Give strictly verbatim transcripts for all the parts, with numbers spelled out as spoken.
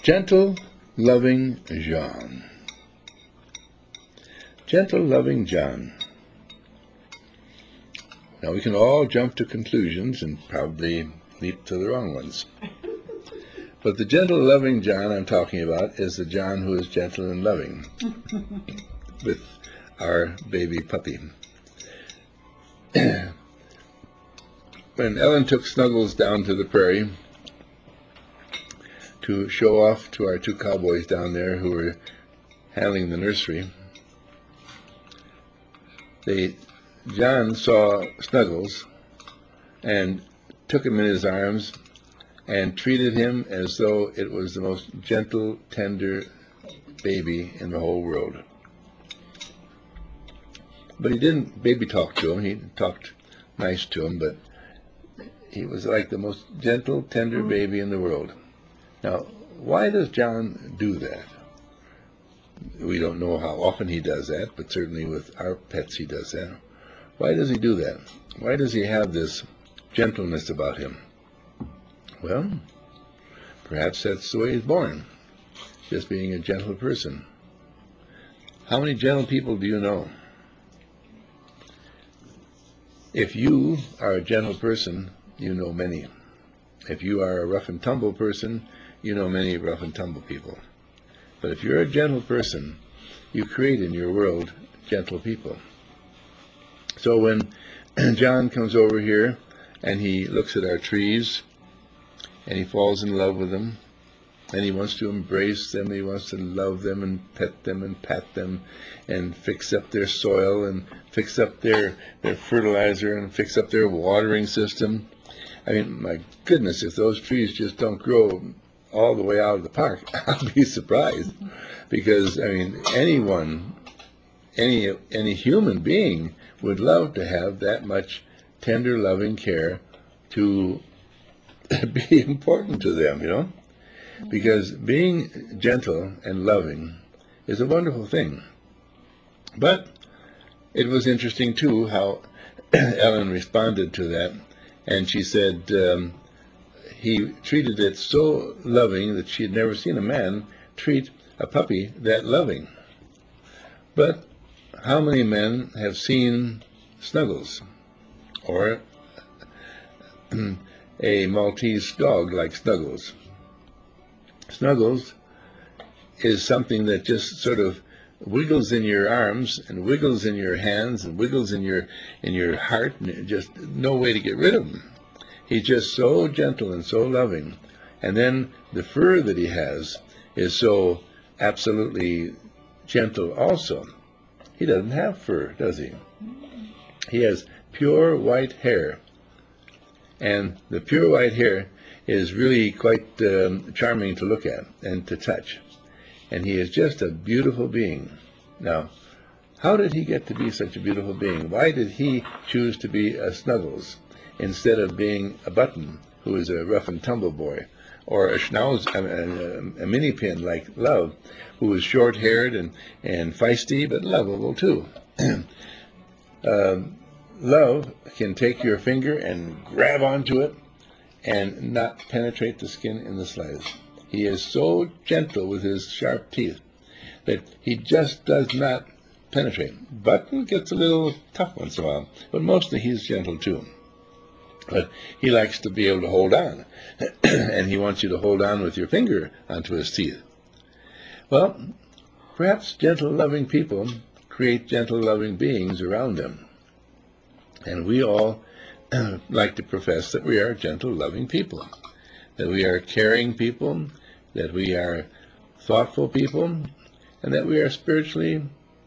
Gentle, loving John. Gentle, loving John. Now we can all jump to conclusions and probably leap to the wrong ones. But the gentle, loving John I'm talking about is the John who is gentle and loving with our baby puppy. When Ellen took Snuggles down to the prairie to show off to our two cowboys down there who were handling the nursery, they, John saw Snuggles and took him in his arms and treated him as though it was the most gentle, tender baby in the whole world. But he didn't baby talk to him. He talked nice to him, but he was like the most gentle, tender baby in the world. Now, why does John do that? We don't know how often he does that, but certainly with our pets he does that. Why does he do that? Why does he have this gentleness about him? Well, perhaps that's the way he's born, just being a gentle person. How many gentle people do you know? If you are a gentle person, you know many. If you are a rough and tumble person, you know many rough and tumble people. But if you're a gentle person, you create in your world gentle people. So when John comes over here and he looks at our trees and he falls in love with them and he wants to embrace them, he wants to love them and pet them and pat them and fix up their soil and fix up their, their fertilizer and fix up their watering system. I mean, my goodness, if those trees just don't grow all the way out of the park, I'll be surprised. Because, I mean, anyone, any any human being would love to have that much tender, loving care to be important to them, you know? Because being gentle and loving is a wonderful thing. But it was interesting, too, how Ellen responded to that. And she said um, he treated it so loving that she had never seen a man treat a puppy that loving. But how many men have seen Snuggles or a Maltese dog like Snuggles? Snuggles is something that just sort of wiggles in your arms and wiggles in your hands and wiggles in your in your heart, and just no way to get rid of him. He's just so gentle and so loving. And then the fur that he has is so absolutely gentle also. He doesn't have fur, does he? He has pure white hair. And the pure white hair is really quite um, charming to look at and to touch. And he is just a beautiful being. Now, how did he get to be such a beautiful being? Why did he choose to be a Snuggles instead of being a Button, who is a rough and tumble boy, or a Schnauz, a, a, a mini pin like Love, who is short-haired and, and feisty, but lovable too? um, Love can take your finger and grab onto it and not penetrate the skin in the slightest. He is so gentle with his sharp teeth that he just does not penetrate. Button gets a little tough once in a while, but mostly he's gentle too. But he likes to be able to hold on, and he wants you to hold on with your finger onto his teeth. Well, perhaps gentle, loving people create gentle, loving beings around them. And we all like to profess that we are gentle, loving people, that we are caring people, that we are thoughtful people, and that we are spiritually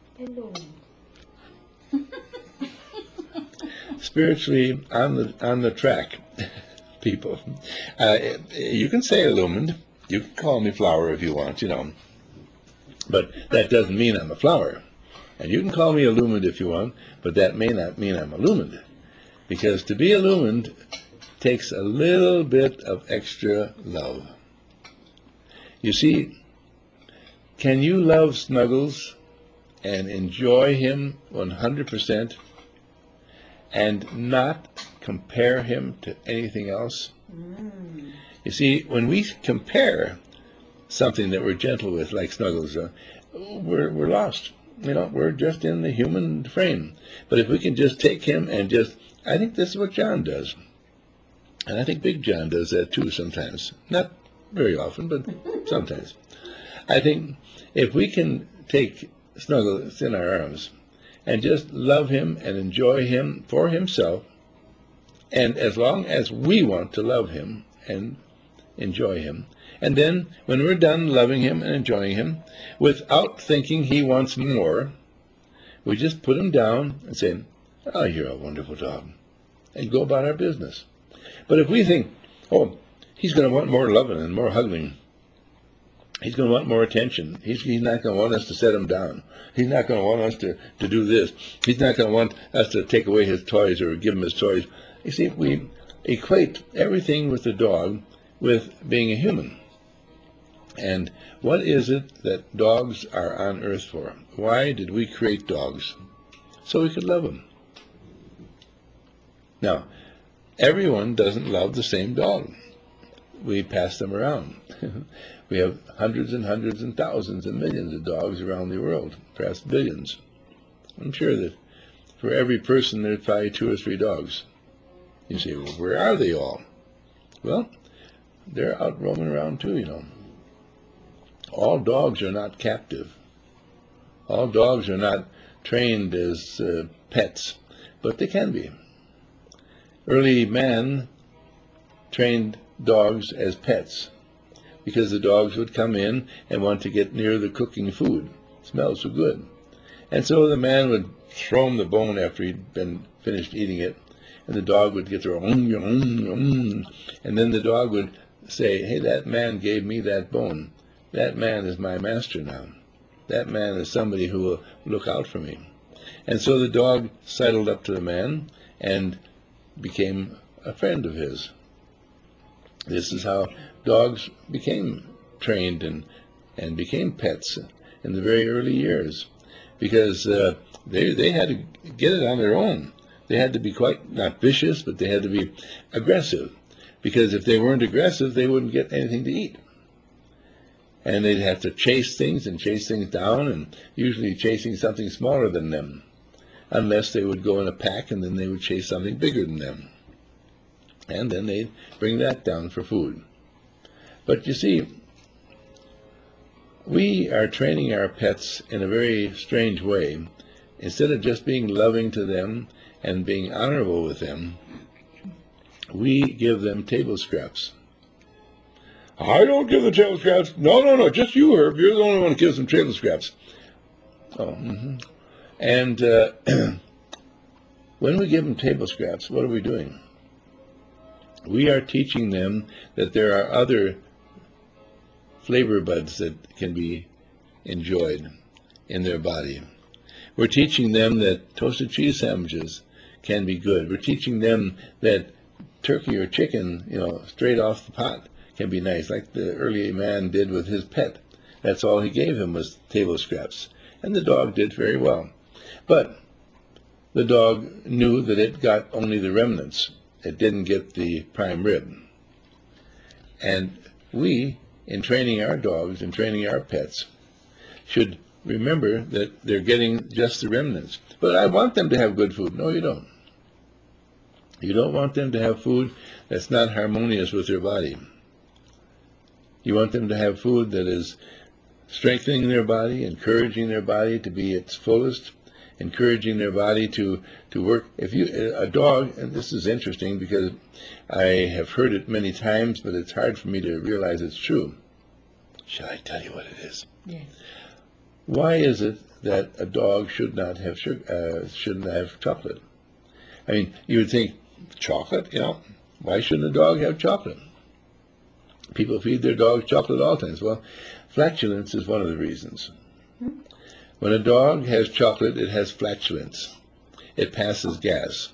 spiritually on the on the track people. Uh, you can say illumined. You can call me flower if you want, you know. But that doesn't mean I'm a flower. And you can call me illumined if you want, but that may not mean I'm illumined. Because to be illumined takes a little bit of extra love. You see, can you love Snuggles and enjoy him one hundred percent and not compare him to anything else? Mm. You see, when we compare, something that we're gentle with, like Snuggles, uh, we're, we're lost. You know, we're just in the human frame. But if we can just take him and just, I think this is what John does. And I think Big John does that too sometimes. Not very often, but sometimes. I think if we can take Snuggles in our arms and just love him and enjoy him for himself, and as long as we want to love him and enjoy him, and then when we're done loving him and enjoying him, without thinking he wants more, we just put him down and say, oh, you're a wonderful dog, and go about our business. But if we think, oh, he's going to want more loving and more hugging, he's going to want more attention, he's, he's not going to want us to set him down, he's not going to want us to, to do this, he's not going to want us to take away his toys or give him his toys. You see, we equate everything with the dog with being a human. And what is it that dogs are on earth for? Why did we create dogs? So we could love them. Now, everyone doesn't love the same dog. We pass them around. We have hundreds and hundreds and thousands and millions of dogs around the world, perhaps billions. I'm sure that for every person there's probably two or three dogs. You say, well, where are they all? Well, they're out roaming around too, you know. All dogs are not captive. All dogs are not trained as uh, pets, but they can be. Early man trained dogs as pets because the dogs would come in and want to get near the cooking food. It smells so good. And so the man would throw him the bone after he'd been finished eating it, and the dog would get there, um, um, um, and then the dog would say, hey, that man gave me that bone. That man is my master now. That man is somebody who will look out for me. And so the dog sidled up to the man and became a friend of his. This is how dogs became trained and, and became pets in the very early years, because uh, they, they had to get it on their own. They had to be quite, not vicious, but they had to be aggressive, because if they weren't aggressive, they wouldn't get anything to eat. And they'd have to chase things and chase things down, and usually chasing something smaller than them, unless they would go in a pack and then they would chase something bigger than them. And then they'd bring that down for food. But you see, we are training our pets in a very strange way. Instead of just being loving to them and being honorable with them, we give them table scraps. I don't give them table scraps. No, no, no, just you, Herb. You're the only one who gives them table scraps. Oh, mm-hmm. And uh, when we give them table scraps, what are we doing? We are teaching them that there are other flavor buds that can be enjoyed in their body. We're teaching them that toasted cheese sandwiches can be good. We're teaching them that turkey or chicken, you know, straight off the pot can be nice, like the early man did with his pet. That's all he gave him was table scraps. And the dog did very well. But the dog knew that it got only the remnants. It didn't get the prime rib. And we, in training our dogs and training our pets, should remember that they're getting just the remnants. But I want them to have good food. No, you don't. You don't want them to have food that's not harmonious with their body. You want them to have food that is strengthening their body, encouraging their body to be its fullest, encouraging their body to, to work. If you, a dog, and this is interesting because I have heard it many times, but it's hard for me to realize it's true. Shall I tell you what it is? Yes. Why is it that a dog should not have sugar, uh, shouldn't have chocolate? I mean, you would think, chocolate, you know, why shouldn't a dog have chocolate? People feed their dogs chocolate all times. Well, flatulence is one of the reasons. When a dog has chocolate, it has flatulence. It passes gas.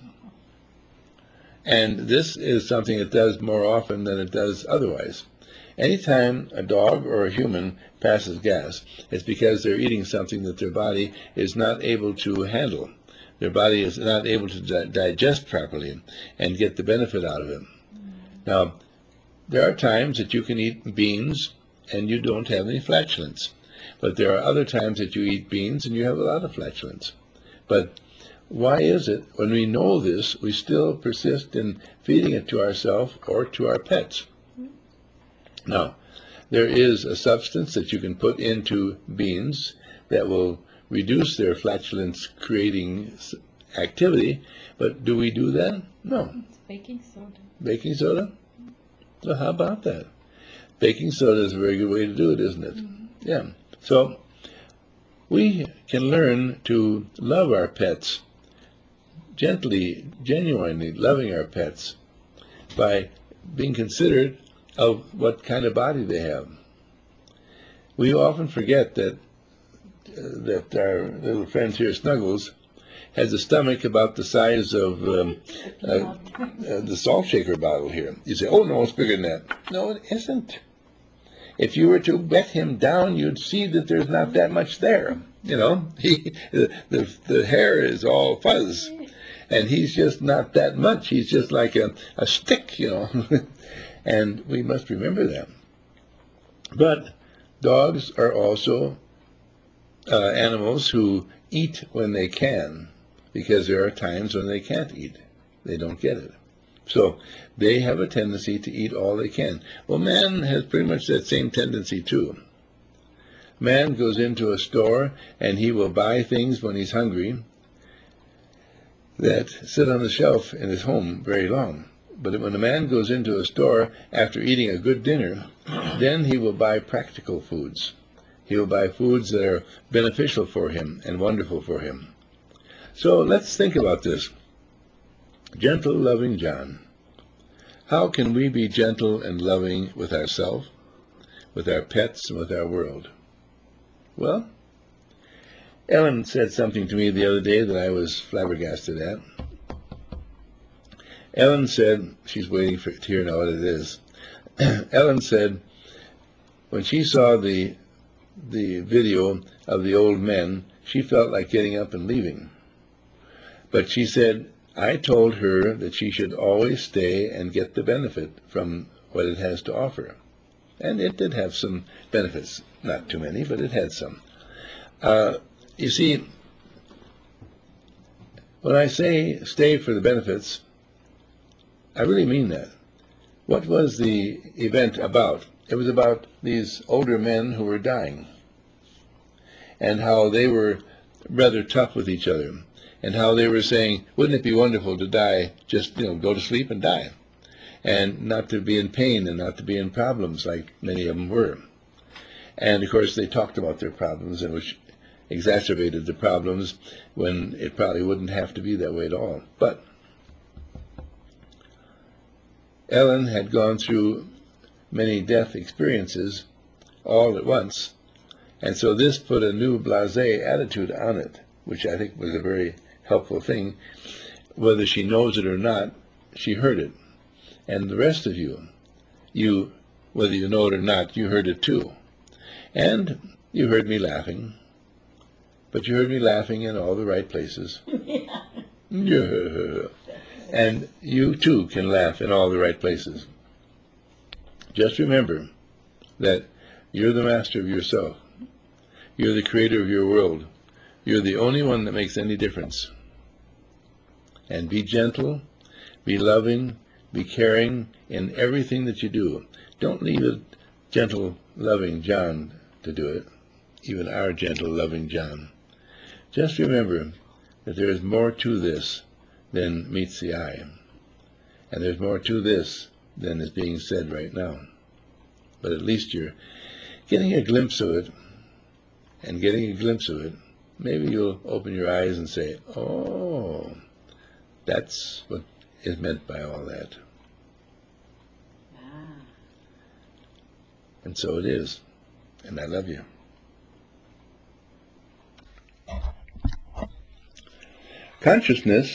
And this is something it does more often than it does otherwise. Anytime a dog or a human passes gas, it's because they're eating something that their body is not able to handle. Their body is not able to di- digest properly and get the benefit out of it. Now, there are times that you can eat beans and you don't have any flatulence. But there are other times that you eat beans and you have a lot of flatulence. But why is it, when we know this, we still persist in feeding it to ourselves or to our pets? Now, there is a substance that you can put into beans that will reduce their flatulence-creating activity, but do we do that? No. It's baking soda. Baking soda? So how about that? Baking soda is a very good way to do it, isn't it? Mm-hmm. Yeah. So we can learn to love our pets, gently, genuinely loving our pets, by being considerate of what kind of body they have. We often forget that uh, that our little friend here, Snuggles, has a stomach about the size of um, uh, uh, the salt shaker bottle here. You say, oh, no, it's bigger than that. No, it isn't. If you were to wet him down, you'd see that there's not that much there. You know, he, the, the, the hair is all fuzz, and he's just not that much. He's just like a, a stick, you know, and we must remember that. But dogs are also uh, animals who eat when they can, because there are times when they can't eat. They don't get it. So they have a tendency to eat all they can. Well, man has pretty much that same tendency too. Man goes into a store and he will buy things when he's hungry that sit on the shelf in his home very long. But when a man goes into a store after eating a good dinner, then he will buy practical foods. He will buy foods that are beneficial for him and wonderful for him. So let's think about this. Gentle, loving John. How can we be gentle and loving with ourselves, with our pets, and with our world? Well, Ellen said something to me the other day that I was flabbergasted at. Ellen said, she's waiting for to hear now what it is. Ellen said, when she saw the the video of the old men, she felt like getting up and leaving. But she said, I told her that she should always stay and get the benefit from what it has to offer. And it did have some benefits. Not too many, but it had some. Uh, you see, when I say stay for the benefits, I really mean that. What was the event about? It was about these older men who were dying, and how they were rather tough with each other, and how they were saying, wouldn't it be wonderful to die, just, you know, go to sleep and die, and not to be in pain and not to be in problems like many of them were. And, of course, they talked about their problems, and which exacerbated the problems when it probably wouldn't have to be that way at all. But Ellen had gone through many death experiences all at once, and so this put a new blasé attitude on it, which I think was a very helpful thing. Whether she knows it or not, she heard it. And the rest of you, you, whether you know it or not, you heard it too. And you heard me laughing, but you heard me laughing in all the right places. Yeah. And you too can laugh in all the right places. Just remember that you're the master of yourself. You're the creator of your world. You're the only one that makes any difference. And be gentle, be loving, be caring in everything that you do. Don't leave it gentle, loving John to do it, even our gentle, loving John. Just remember that there is more to this than meets the eye. And there's more to this than is being said right now. But at least you're getting a glimpse of it, and getting a glimpse of it, maybe you'll open your eyes and say, oh, that's what is meant by all that. Ah. And so it is. And I love you. Consciousness